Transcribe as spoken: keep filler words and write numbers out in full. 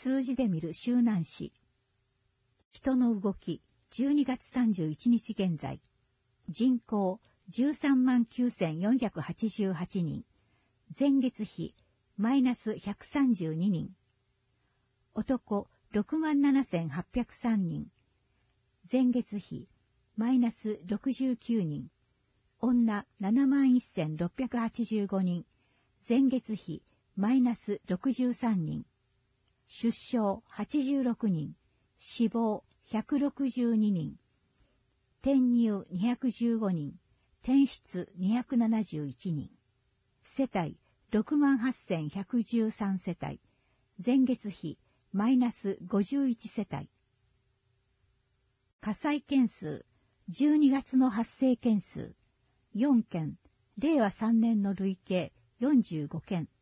数字で見る周南市。人の動き、じゅうにがつさんじゅういちにち現在。人口、じゅうさんまんきゅうせんよんひゃくはちじゅうはちにん。前月比、マイナスひゃくさんじゅうににん。男、ろくまんななせんはっぴゃくさんにん。前月比、マイナスろくじゅうきゅうにん。女、ななまんせんろっぴゃくはちじゅうごにん。前月比、マイナスろくじゅうさんにん。出生はちじゅうろくにん。死亡ひゃくろくじゅうににん。転入にひゃくじゅうごにん。転出にひゃくななじゅういちにん。世帯ろくまんはっせんひゃくじゅうさん世帯。前月比マイナスごじゅういち世帯。火災件数、じゅうにがつの発生件数、よんけん、れいわさんねんの累計よんじゅうごけん。